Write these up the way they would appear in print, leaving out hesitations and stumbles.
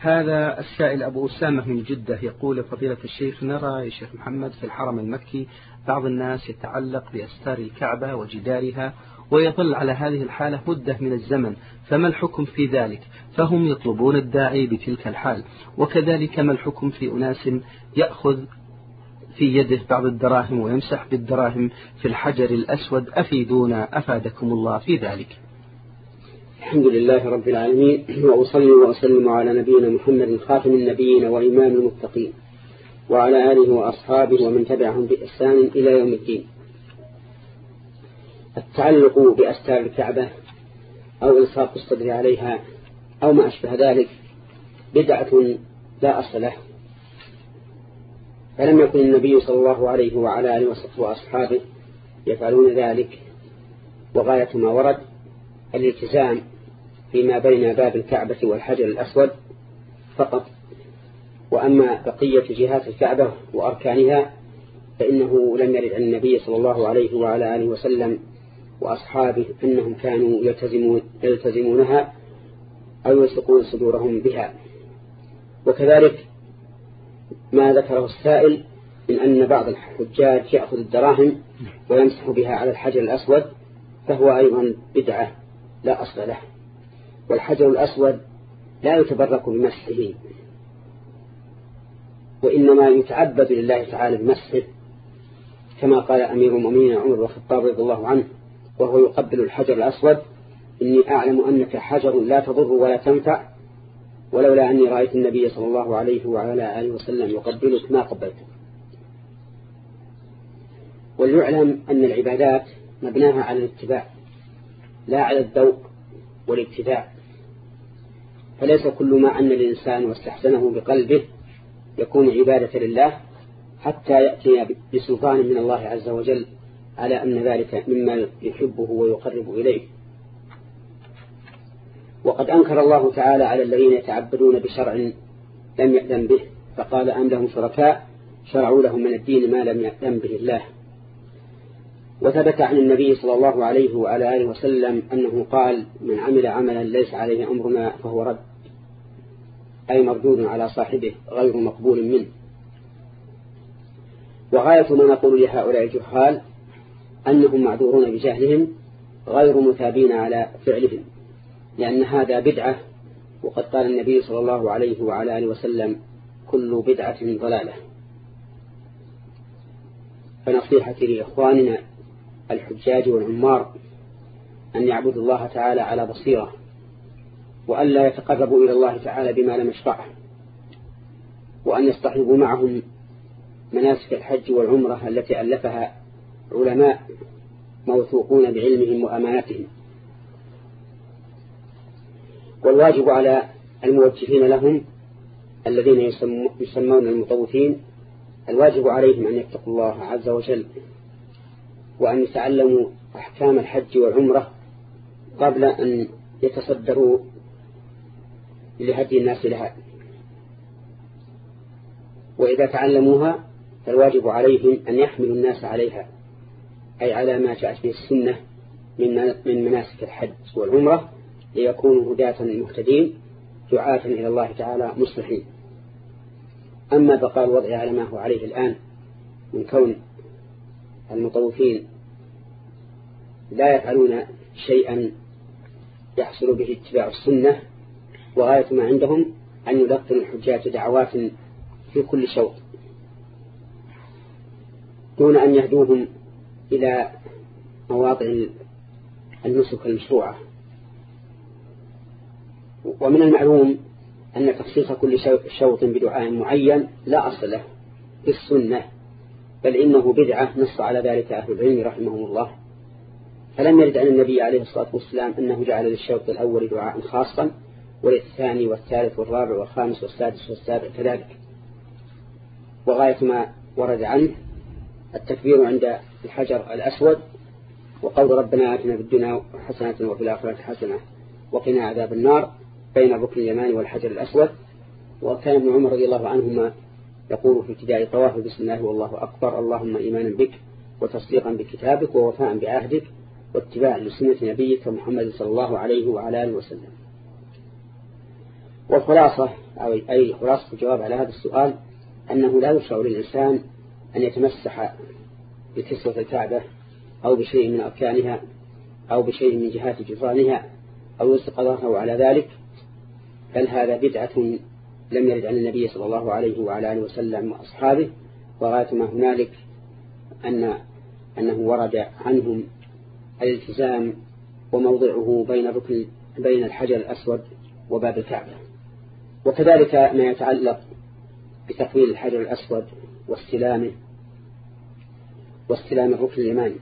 هذا السائل أبو أسامة من جدة يقول: فضيلة الشيخ، نرى يا شيخ محمد في الحرم المكي بعض الناس يتعلق بأستار الكعبة وجدارها ويظل على هذه الحالة مدة من الزمن، فما الحكم في ذلك؟ فهم يطلبون الداعي بتلك الحال. وكذلك ما الحكم في أناس يأخذ في يده بعض الدراهم ويمسح بالدراهم في الحجر الأسود؟ أفيدونا أفادكم الله في ذلك. الحمد لله رب العالمين، وأصلي وأسلم على نبينا محمد خاتم النبيين وإمام المتقين وعلى آله وأصحابه ومن تبعهم بإحسان إلى يوم الدين. التعلق بأستار الكعبة أو إلصاق الصدر عليها أو ما أشبه ذلك بدعة لا أصل له، فلم يكن النبي صلى الله عليه وعلى آله وأصحابه يفعلون ذلك، وغاية ما ورد الالتزام فيما بين باب الكعبة والحجر الأسود فقط. وأما بقية جهات الكعبة وأركانها فإنه لم يرد عن النبي صلى الله عليه وعلى آله وسلم وأصحابه أنهم كانوا يلتزمونها أو يلصقون صدورهم بها. وكذلك ما ذكره السائل من أن بعض الحجاج يأخذ الدراهم ويمسح بها على الحجر الأسود، فهو أيضا بدعة لا أصل له. والحجر الأسود لا يتبرك بمسحه، وإنما يتعبد لله تعالى بمسحه، كما قال أمير المؤمنين عمر بن الخطاب رضي الله عنه وهو يقبل الحجر الأسود: إني أعلم أنك حجر لا تضر ولا تنفع، ولولا أني رأيت النبي صلى الله عليه وعلى آله وسلم يقبلك ما قبلتك. وليعلم أن العبادات مبناها على الاتباع لا على الذوق والابتداع، فليس كل ما أن الإنسان واستحسنه بقلبه يكون عبادة لله حتى يأتي بسلطان من الله عز وجل على أن ذلك مما يحبه ويقرب إليه. وقد أنكر الله تعالى على الذين يتعبدون بشرع لم يأذن به، فقال: أم لهم شركاء شرعوا لهم من الدين ما لم يأذن به الله. وثبت عن النبي صلى الله عليه وعلى آله وسلم أنه قال: من عمل عملا ليس عليه أمرنا فهو رد، أي مردود على صاحبه غير مقبول منه. وغاية ما نقول لهؤلاء الجهال أنهم معذورون بجهلهم غير مثابين على فعلهم، لأن هذا بدعة، وقد قال النبي صلى الله عليه وعلى آله وسلم: كل بدعة ضلالة. فنصيحتي لإخواننا الحجاج والعمار أن يعبدوا الله تعالى على بصيرة، وأن لا يتقربوا إلى الله تعالى بما لم يشرعه، وأن يصطحبوا معهم مناسك الحج والعمرة التي ألفها علماء موثوقون بعلمهم وأمانتهم. والواجب على الموجهين لهم الذين يسمون المطوفين، الواجب عليهم أن يتقوا الله عز وجل، وأن يتعلموا أحكام الحج والعمرة قبل أن يتصدروا لهدي الناس لها. وإذا تعلموها فالواجب عليهم أن يحملوا الناس عليها، أي على ما جاءت به السنة من مناسك الحج والعمرة، ليكونوا هداة مهتدين دعاة إلى الله تعالى مصلحين. أما بقاء الوضع على ما هو عليه الآن من كون المطوفين لا يفعلون شيئا يحصل به اتباع السنة، وغاية ما عندهم أن يلقن الحجاج دعوات في كل شوط دون أن يهدوهم إلى مواضع النسك المشروعة. ومن المعلوم أن تخصيص كل شوط بدعاء معين لا أصل له في السنة، بل إنه بدعة نص على ذلك أهل العلم رحمهم الله. فلم يرد عن النبي عليه الصلاة والسلام أنه جعل للشوط الأول دعاء خاصا، وللثاني والثالث والرابع والخامس والسادس والسابع كذلك. وغاية ما ورد عنه التكبير عند الحجر الأسود، وقول ربنا آتنا في الدنيا حسنة وفي الآخرة حسنة وقنا عذاب النار بين الركن اليماني والحجر الأسود. وكان ابن عمر رضي الله عنهما يقول في ابتداء طوافه: بسم الله والله أكبر، اللهم إيمانا بك وتصديقا بكتابك ووفاء بعهدك واتباعا لسنة نبيك محمد صلى الله عليه وعلى آله وسلم. والخلاصة أي خلاصة الجواب على هذا السؤال أنه لا يشرع للإنسان أن يتمسح بكسوة الكعبة أو بشيء من أركانها أو بشيء من جهات جدرانها أو يلصق ظهره على ذلك، بل هذا بدعة لم يرد عن النبي صلى الله عليه وعلى آله وسلم وأصحابه، وغاية ما هنالك أنه ورد عنهم الالتزام وموضعه بين الحجر الأسود وباب الكعبة. وكذلك ما يتعلق بتقبيل الحجر الأسود واستلام الركن اليماني.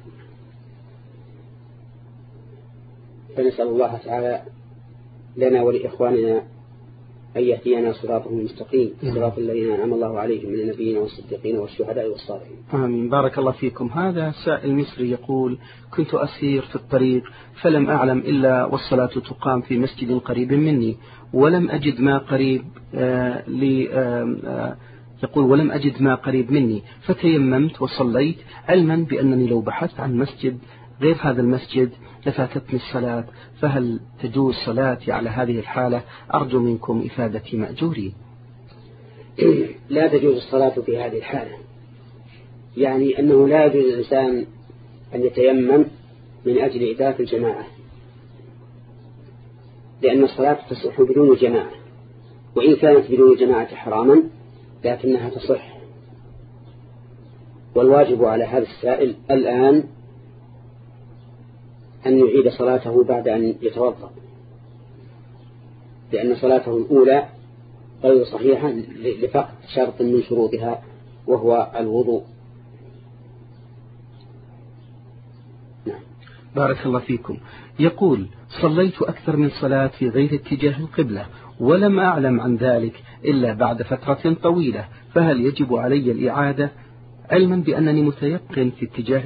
فنسأل الله تعالى لنا ولإخواننا أن يهدينا صراطه المستقيم، صراط الذين أنعم الله عليهم من النبيين والصديقين والشهداء والصالحين. آمين. بارك الله فيكم. هذا سائل مصري يقول: كنت أسير في الطريق فلم أعلم إلا والصلاة تقام في مسجد قريب مني ولم أجد ما قريب مني فتيممت وصليت، علما بأنني لو بحثت عن مسجد غير هذا المسجد لفاتتني الصلاة، فهل تجوز صلاتي على هذه الحالة؟ أرجو منكم إفادتي مأجوري. لا تجوز الصلاة في هذه الحالة، يعني أنه لا يجوز الإنسان أن يتيمم من أجل إدراك الجماعة، لأن الصلاة تصح بدون جماعة، وإن كانت بدون جماعة حراما لكنها تصح. والواجب على هذا السائل الآن أن يعيد صلاته بعد أن يتوضأ، لأن صلاته الأولى غير صحيحة لفقد شرط من شروطها وهو الوضوء. نعم. بارك الله فيكم. يقول: صليت أكثر من صلاة في غير اتجاه القبلة ولم أعلم عن ذلك إلا بعد فترة طويلة، فهل يجب علي الإعادة، علما بأنني متيقن في اتجاه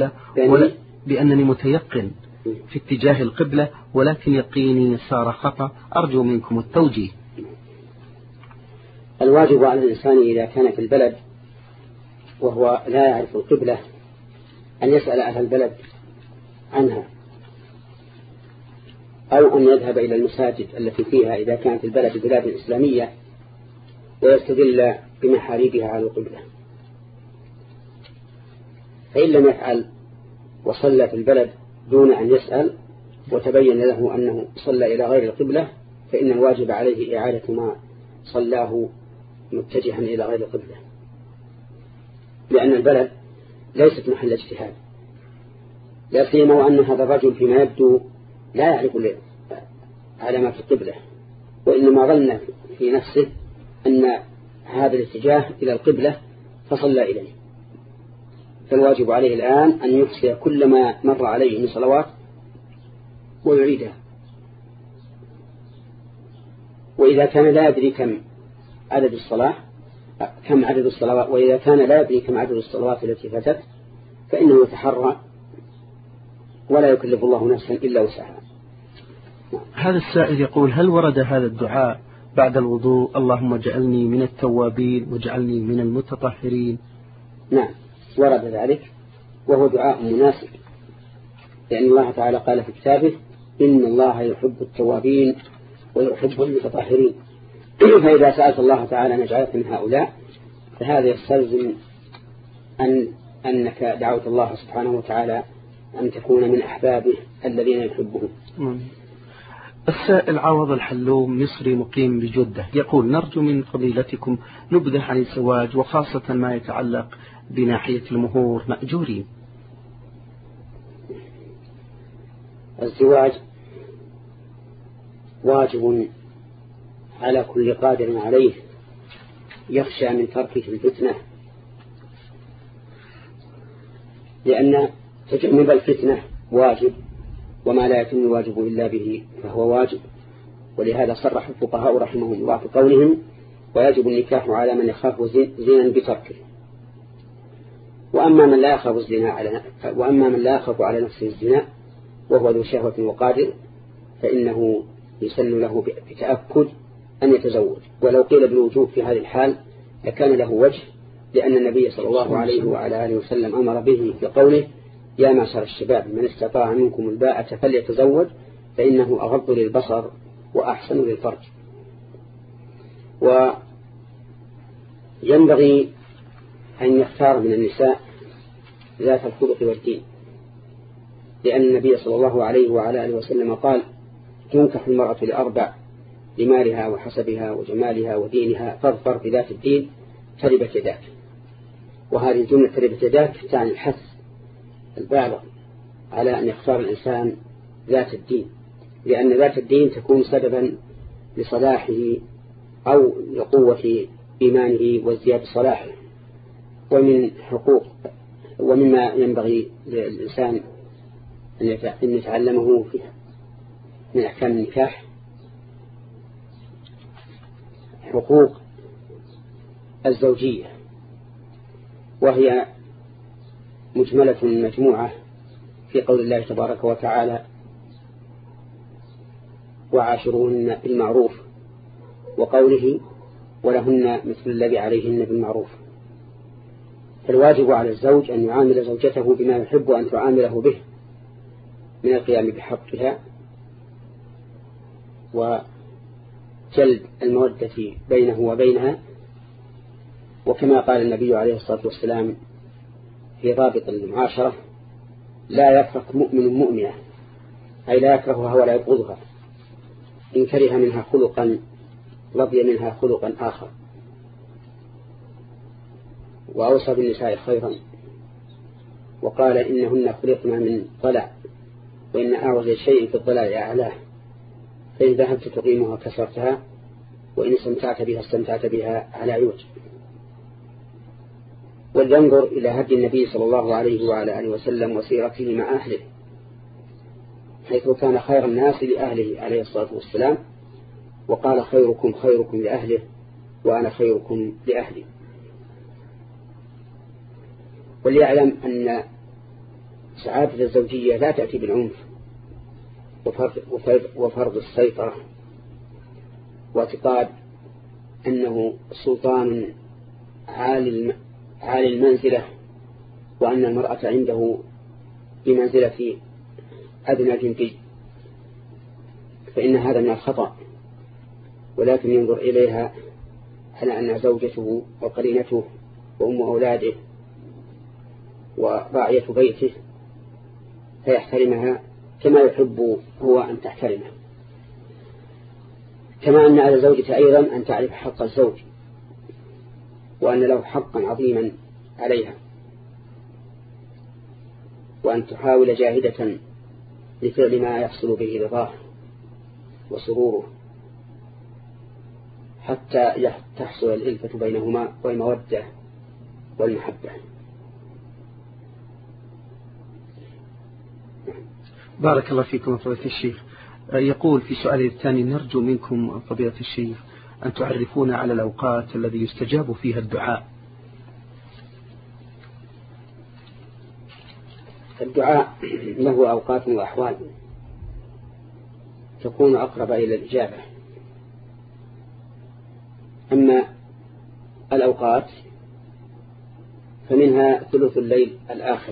القبلة ولكن يقيني صار خطأ؟ أرجو منكم التوجيه. الواجب على الإنسان إذا كان في البلد وهو لا يعرف القبلة أن يسأل أهل البلد عنها، أو أن يذهب إلى المساجد التي فيها إذا كانت البلد بلاد إسلامية ويستدل بمحاريبها على القبلة. فإن لم يفعل وصلى في البلد دون أن يسأل وتبين له أنه صلى إلى غير القبلة، فإن الواجب عليه إعادة ما صلاه متجها إلى غير القبلة، لأن البلد ليست محل اجتهاد، لا سيما وأن هذا الرجل فيما يبدو لا يعرف علامات القبلة، وإنما ظن في نفسه أن هذا الاتجاه إلى القبلة فصلى إليه. فالواجب عليه الآن أن يحصي كل ما مر عليه من صلوات ويعيدها، وإذا كان لا يدري كم عدد الصلوات وإذا كان لا يدري كم عدد الصلوات التي فاتت فإنه يتحرى ولا يكلف الله نفسا إلا وسعها. هذا السائل يقول: هل ورد هذا الدعاء بعد الوضوء: اللهم اجعلني من التوابين واجعلني من المتطهرين؟ نعم، ورد ذلك، وهو دعاء مناسب، لأن الله تعالى قال في كتابه: إن الله يحب التوابين ويحب المتطهرين. فإذا سألت الله تعالى أن يجعلك من هؤلاء فهذا يستلزم أنك دعوت الله سبحانه وتعالى أن تكون من أحبابه الذين يحبهم. السائل عوض الحلوم مصري مقيم بجدة يقول: نرجو من فضيلتكم نبذة عن الزواج وخاصة ما يتعلق بناحية المهور مأجورين. الزواج واجب على كل قادر عليه يخشى من تركه الفتنة، لأن تجنب الفتنة واجب، وما لا يتم الواجب إلا به فهو واجب. ولهذا صرح الفقهاء رحمهم الله في قولهم: ويجب النكاح على من يخاف زنا بتركه. وأما من لا يخاف على نفسه الزنا وهو ذو شهوة وقادر فإنه يسن له بتأكد أن يتزوج، ولو قيل بالوجوب في هذه الحال لكان له وجه، لأن النبي صلى الله عليه وعلى آله وسلم أمر به في قوله: يا معشر الشباب من استطاع منكم الباءة فليتزوج فإنه أغض للبصر وأحسن للفرج. ينبغي أن يختار من النساء ذات الخلق والدين، لأن النبي صلى الله عليه وعلى آله وسلم قال: تنكح المرأة لأربع: لمالها وحسبها وجمالها ودينها، فاظفر بذات الدين تربت يداك. وهذه الجملة تربت يداك تعني الحث البالغ على أن يختار الإنسان ذات الدين، لأن ذات الدين تكون سببا لصلاحه أو لقوة إيمانه وازدياد صلاحه. ومما ينبغي للإنسان أن يتعلمه من أحكام النكاح حقوق الزوجية، وهي مجملة مجموعة في قول الله تبارك وتعالى: وعاشروهن بالمعروف، وقوله: ولهن مثل الذي عليهن بالمعروف. فالواجب على الزوج أن يعامل زوجته بما يحب أن تعامله به من القيام بحقها وجلب المودة بينه وبينها. وكما قال النبي عليه الصلاة والسلام في رابط المعاشرة: لا يفرق مؤمن مؤمنة، أي لا يكرهها ولا يبغضها، إن كره منها خلقا رضي منها خلقا آخر. وأوصى بالنساء خيرا وقال: إنهن خلقنا من ضلع، وإن أعوج شيء في الضلع أعلاه، فإن ذهبت تقيمها كسرتها، وإن استمتعت بها استمتعت بها على عوج. ولينظر إلى هدي النبي صلى الله عليه وعلى آله وسلم وسيرته مع أهله، حيث كان خير الناس لأهله عليه الصلاة والسلام، وقال: خيركم خيركم لأهله وأنا خيركم لأهلي. وليعلم أن سعادة الزوجية لا تأتي بالعنف وفرض السيطرة واعتقاد أنه سلطان عالي المنزلة، وأن المرأة عنده بمنزلة أدنى جندي، فإن هذا من الخطأ. ولكن ينظر إليها على أنها زوجته وقرينته وأم أولاده وراعية بيته، فيحترمها كما يحب هو أن تحترمه. كما أن على الزوجة أيضا أن تعرف حق الزوج، وأن له حقا عظيما عليها، وأن تحاول جاهدة لفعل ما يحصل به رضاه وسروره، حتى تحصل الإلفة بينهما والمودة والمحبة. بارك الله فيكم فضيلة الشيخ. يقول في سؤاله الثاني: نرجو منكم فضيلة الشيخ أن تعرفونا على الأوقات الذي يستجاب فيها الدعاء. الدعاء له أوقات وأحوال تكون أقرب إلى الإجابة. أما الأوقات فمنها ثلث الليل الآخر،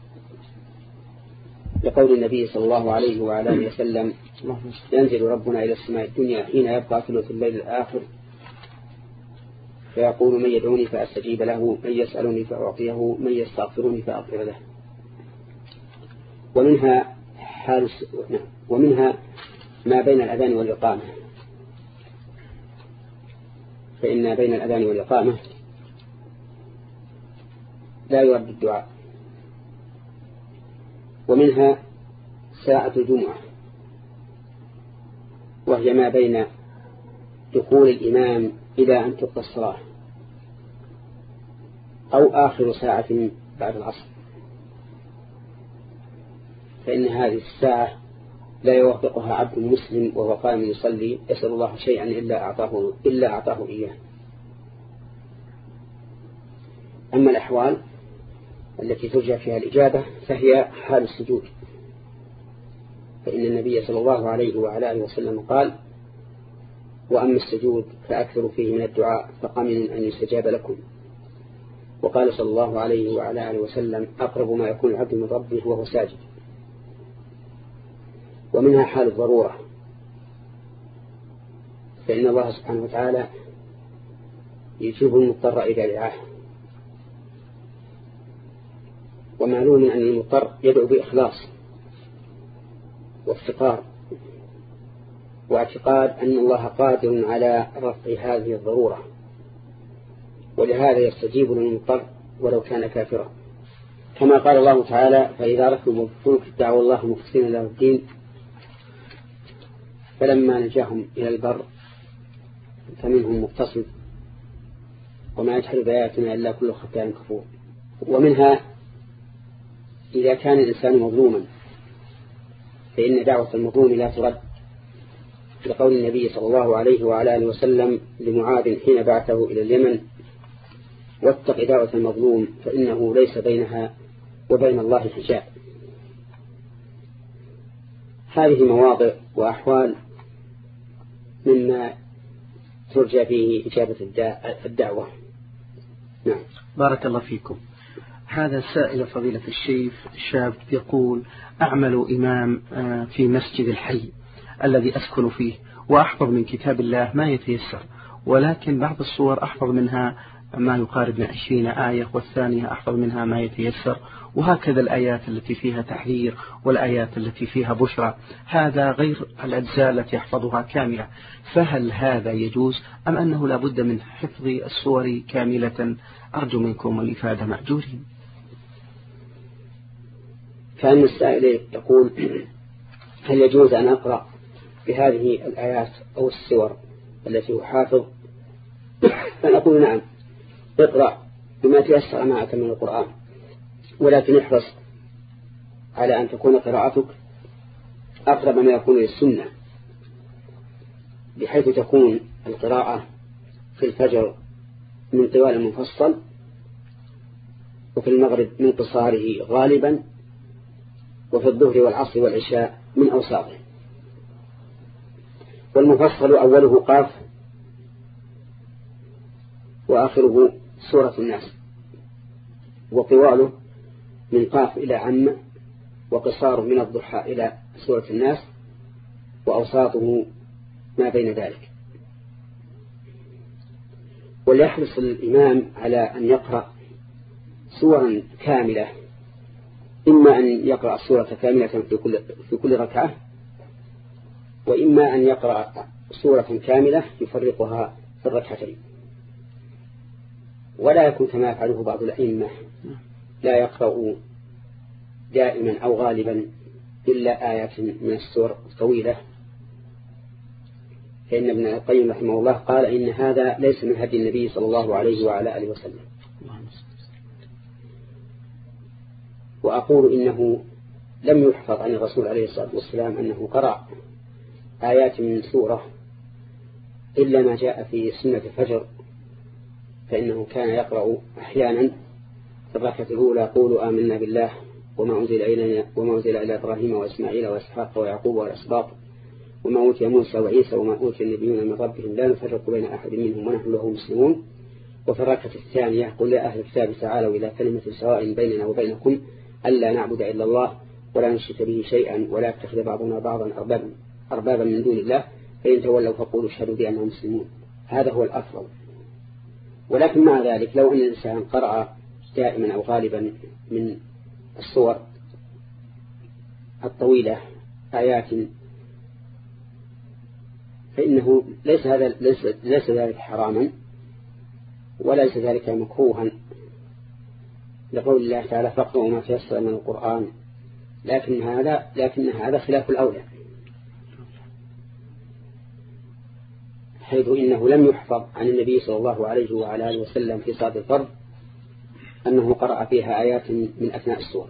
لقول النبي صلى الله عليه وعلى آله وسلم: ينزل ربنا إلى السماء الدنيا حين يبقى ثلث الليل الآخر، فيقول: من يدعوني فأستجيب له، من يسألني فأعطيه، من يستغفرني فأغفر له. ومنها ما بين الأذان والإقامة، فإن بين الأذان والإقامة لا يرد الدعاء. ومنها ساعة الجمعة، وهي ما بين دخول الإمام إلى أن تقضى الصلاة، أو آخر ساعة بعد العصر، فإن هذه الساعة لا يوافقها عبد مسلم وهو قائم يصلي يسأل الله شيئا إلا أعطاه إياه. أما الأحوال التي ترجى فيها الإجابة فهي حال السجود، فإن النبي صلى الله عليه وعلى آله وسلم قال: وأما السجود فأكثر فيه من الدعاء فقمن أن يستجاب لكم. وقال صلى الله عليه وعلى آله وسلم: أقرب ما يكون العبد من ربه وهو ساجد. ومنها حال الضرورة، فإن الله سبحانه وتعالى يجيب المضطر إذا دعاه. ومعلوم أن المضطر يدعو بإخلاص وافتقار واعتقاد أن الله قادر على رفع هذه الضرورة، ولهذا يستجيب للمضطر ولو كان كافرا، كما قال الله تعالى: فإذا ركبوا الفلك دعوا الله مخلصين له الدين فلما نجاهم إلى البر فمنهم مقتصد وما يجحد بآياتنا إلا كل ختان كفور. ومنها إذا كان الإنسان مظلوما فإن دعوة المظلوم لا ترد، لقول النبي صلى الله عليه وعلى آله وسلم لمعاذ حين بعثه إلى اليمن: واتق دعوة المظلوم فإنه ليس بينها وبين الله حجاب. هذه مواضع وأحوال مما ترجى فيه إجابة الدعوة. نعم. بارك الله فيكم. هذا سائل فضيلة الشيخ شاب يقول: أعمل إمام في مسجد الحي الذي أسكن فيه، وأحفظ من كتاب الله ما يتيسر، ولكن بعض الصور أحفظ منها ما يقارب من 20 آية، والثانية أحفظ منها ما يتيسر، وهكذا الآيات التي فيها تحذير والآيات التي فيها بشرى، هذا غير الأجزاء التي يحفظها كاملة. فهل هذا يجوز أم أنه لا بد من حفظ الصور كاملة؟ أرجو منكم الإفادة مأجورين. كان السائل يقول: هل يجوز أن أقرأ بهذه الآيات أو السور التي أحافظ؟ فنقول: نعم، اقرأ بما تيسر معك من القرآن، ولكن احرص على أن تكون قراءتك أقرب ما يكون للسنة، بحيث تكون القراءة في الفجر من طوال المفصل، وفي المغرب من قصاره غالبا، وفي الظهر والعصر والعشاء من أوساطه. والمفصل أوله قاف وآخره سورة الناس، وطواله من قاف إلى عم، وقصار من الضحى إلى سورة الناس، وأوساطه ما بين ذلك. وليحرص الإمام على أن يقرأ سورا كاملة، إما أن يقرأ السورة كاملة في كل ركعة، وإما أن يقرأ سورة كاملة يفرقها في الركعتين، ولا يكون كما يفعله بعض الأئمة، لا يقرأ دائما أو غالبا إلا آيات من السور الطويلة، فإن ابن القيم رحمه الله قال: إن هذا ليس من هدي النبي صلى الله عليه وعلى آله وسلم. وأقول إنه لم يحفظ عن الرسول عليه الصلاة والسلام أنه قرأ آيات من سورة إلا ما جاء في سنة الفجر، فإنه كان يقرأ أحيانا في الركعة الأولى: قولوا آمنا بالله وما أنزل إلى إبراهيم وإسماعيل وإسحاق ويعقوب والأسباط وما أوتي موسى وعيسى وما أوتي النبيون من ربهم لا نفرق بين أحد منهم ونحن له مسلمون. وفي الركعة الثانية: قل يا أهل الكتاب تعالوا إلى كلمة سواء بيننا وبينكم ألا نعبد إلا الله ولا نشرك به شيئا ولا يتخذ بعضنا بعضا أربابا من دون الله فإن تولوا فقولوا اشهدوا بأنهم مسلمون. هذا هو الأفضل. ولكن مع ذلك لو أن الإنسان قرأ دائما أو غالبا من الصور الطويلة آيات، فإنه ليس ذلك حراما وليس ذلك مكروها، لقول الله تعالى: فاقرأوا ما تيسر من القرآن، لكن هذا خلاف الأولى، حيث إنه لم يحفظ عن النبي صلى الله عليه وعلى آله وسلم في صلاة الفرض أنه قرأ فيها آيات من أثناء السور.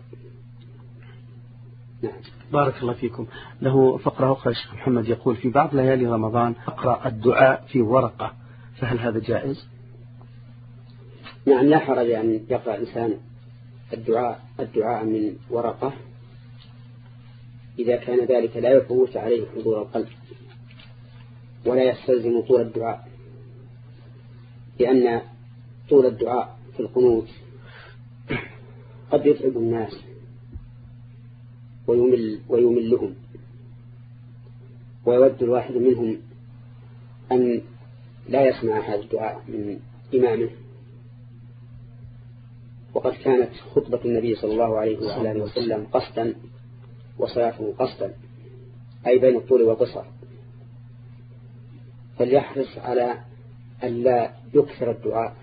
نعم. بارك الله فيكم. له فقرة أخرى الشيخ محمد يقول: في بعض ليالي رمضان أقرأ الدعاء في ورقة، فهل هذا جائز؟ نعم، لا حرج أن يقرأ الإنسان الدعاء من ورقة إذا كان ذلك لا يفوت عليه حضور القلب ولا يستلزم طول الدعاء، لأن طول الدعاء في القنوت قد يتعب الناس ويملهم، ويود الواحد منهم أن لا يسمع هذا الدعاء من إمامه، وقد كانت خطبة النبي صلى الله عليه وآله وسلم قصدا وصلاته قصدا، أي بين الطول والقصر، فليحرص على أن لا يكثر الدعاء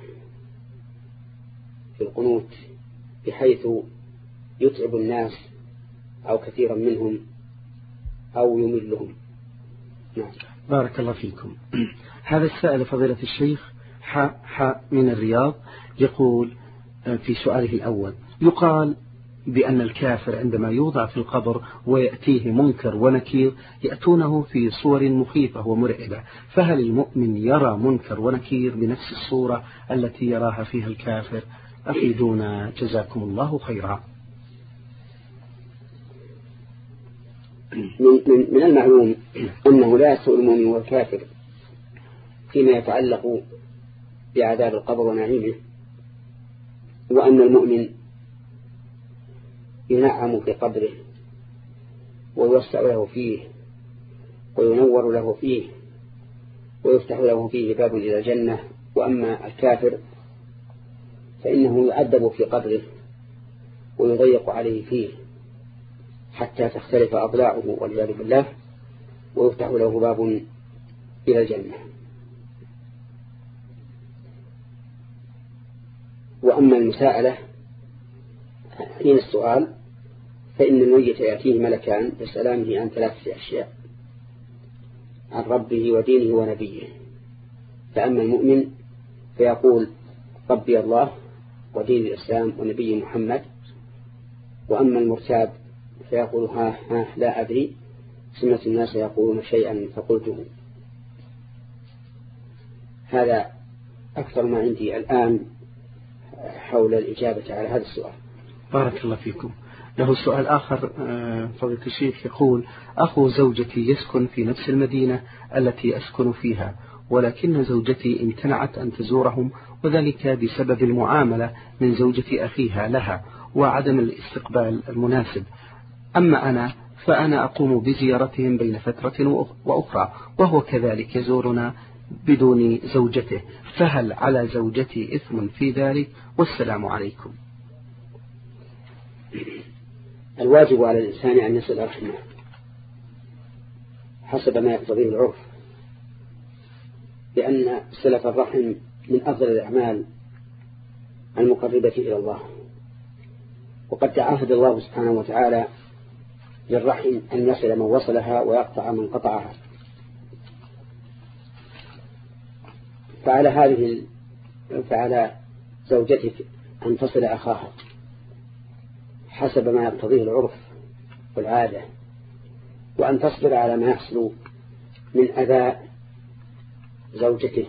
في القنوت بحيث يتعب الناس أو كثيرا منهم أو يملهم. نعم. بارك الله فيكم. هذا السائل فضيلة الشيخ حاء من الرياض يقول في سؤاله الأول: يقال بأن الكافر عندما يوضع في القبر ويأتيه منكر ونكير يأتونه في صور مخيفة ومرعبة، فهل المؤمن يرى منكر ونكير بنفس الصورة التي يراها فيها الكافر؟ أفيدونا جزاكم الله خيرا. من المعلوم أنه لا يسوء المؤمن والكافر فيما يتعلق بعذاب القبر ونعيمه، وأن المؤمن ينعم في قبره ويوسع له فيه وينور له فيه ويفتح له فيه باب إلى الجنة، وأما الكافر فإنه يعذب في قبره ويضيق عليه فيه حتى تختلف أضلاعه والعياذ بالله، ويفتح له باب إلى الجنة. وأما المساءلة حين السؤال فإن الميت يأتيه ملكان يسألانه عن 3 أشياء: عن ربه ودينه ونبيه. فأما المؤمن فيقول: ربي الله ودين الإسلام ونبي محمد. وأما المرتاب فيقول: ها لا أدري، سمعت الناس يقولون شيئا فقلته. هذا أكثر ما عندي الآن حول الإجابة على هذا السؤال. بارك الله فيكم. له سؤال آخر فضيلة الشيخ يقول: أخو زوجتي يسكن في نفس المدينة التي أسكن فيها، ولكن زوجتي امتنعت أن تزورهم، وذلك بسبب المعاملة من زوجة أخيها لها وعدم الاستقبال المناسب. أما أنا فأنا أقوم بزيارتهم بين فترة وأخرى، وهو كذلك يزورنا بدون زوجته، فهل على زوجتي إثم في ذلك؟ والسلام عليكم. الواجب على الإنسان أن يصل رحمه حسب ما يقتضيه العرف، لأن صلة الرحم من أفضل الأعمال المقربة إلى الله، وقد تعهد الله سبحانه وتعالى للرحم أن يصل من وصلها ويقطع من قطعها. فعلى زوجتك أن تصل أخاها حسب ما يقتضيه العرف والعادة، وأن تصبر على ما يحصل من أذى زوجته،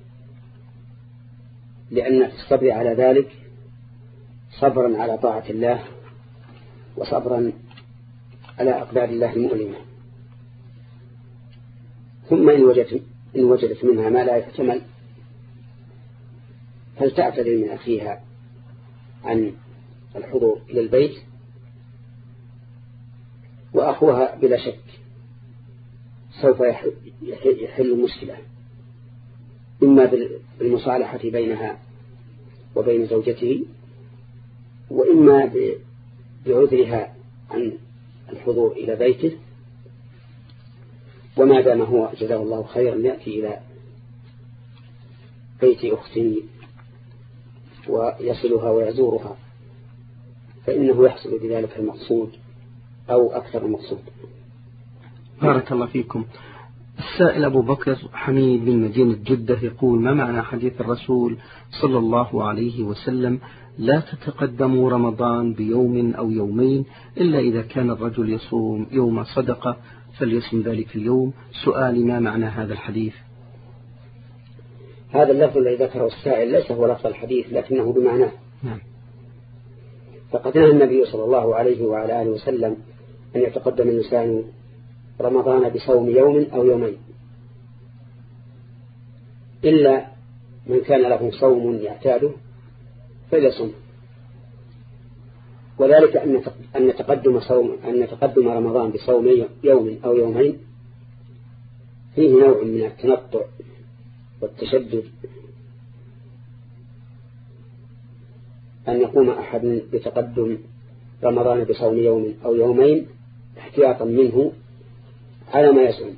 لأن في الصبر على ذلك صبرا على طاعة الله وصبرا على أقدار الله المؤلمة. ثم إن وجدت منها ما لا يحتمل فلتعتذر من أخيها عن الحضور إلى البيت، وأخوها بلا شك سوف يحل المشكلة، إما بالمصالحة بينها وبين زوجته، وإما بعذرها عن الحضور إلى بيته. وما دام هو جزاه الله خيرا يأتي إلى بيت أخته ويصلها ويزورها فإنه يحصل بذلك المقصود أو أكثر المقصود. بارك الله فيكم. السائل أبو بكر حميد من مدينة جدة يقول: ما معنى حديث الرسول صلى الله عليه وسلم: لا تتقدموا رمضان بيوم أو يومين إلا إذا كان الرجل يصوم يوم صدقة فليصم ذلك اليوم؟ سؤالي: ما معنى هذا الحديث؟ هذا اللفظ الذي ذكره السائل ليس هو لفظ الحديث لكنه بمعناه. نعم. فقد نهى النبي صلى الله عليه وعلى آله وسلم أن يتقدم الإنسان رمضان بصوم يوم أو يومين، إلا من كان له صوم يعتاده فليصم. وذلك أن تقدم رمضان بصوم يوم أو يومين فيه نوع من التنطع والتشدد أن يقوم أحد بتقدم رمضان بصوم يوم أو يومين احتياطا منه على ما يصوم،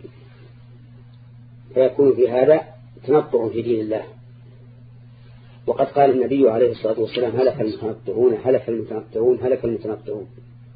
فيكون في هذا تنطع في دين الله. وقد قال النبي عليه الصلاة والسلام هلك المتنطعون هلك المتنطعون هلك المتنطعون.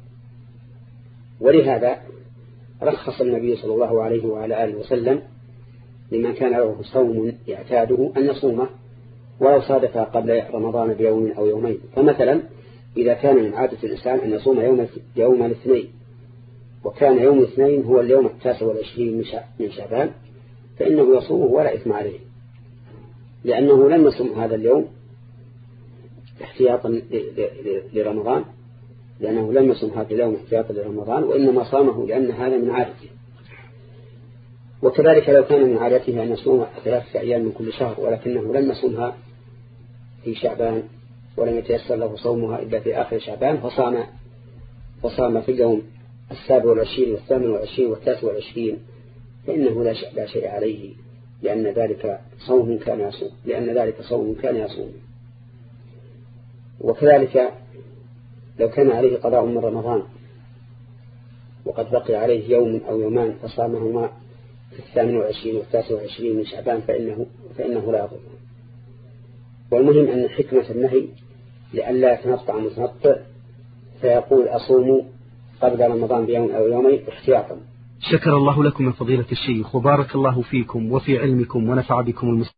ولهذا رخص النبي صلى الله عليه وعلى آله وسلم لمن كان له صوم يعتاده أن يصومه ولو صادف قبل رمضان بيوم أو يومين. فمثلا إذا كان من عادة الإنسان أن يصوم يوم الاثنين، وكان يوم الاثنين هو اليوم 29 من شعبان، فإنه يصومه ولا إثم عليه، لأنه لم يصوم هذا اليوم احتياطا لرمضان، لأنه لم يصوم هذا اليوم احتياطا لرمضان، وإنما صامه لأن هذا من عادته. وكذلك لو كان من عادته أن يصوم 3 أيام من كل شهر ولكنه لم يصومها في شعبان ولم يتيسر له صومها إلا في آخر شعبان فصام في اليوم 27 و28 و29، فإنه لا شيء عليه، لأن ذلك صوم كان يصوم. وكذلك لو كان عليه قضاء من رمضان وقد بقي عليه يوم أو يومان فصامهما في 28 و29 من شعبان فإنه لا يضر. والمهم أن حكمة النهي لئلا يتنطع متنطع فيقول أصوم قبل رمضان بيوم أو يومين احتياطا. شكر الله لكم من فضيلة الشيخ وبارك الله فيكم وفي علمكم ونفع بكم المسلمين.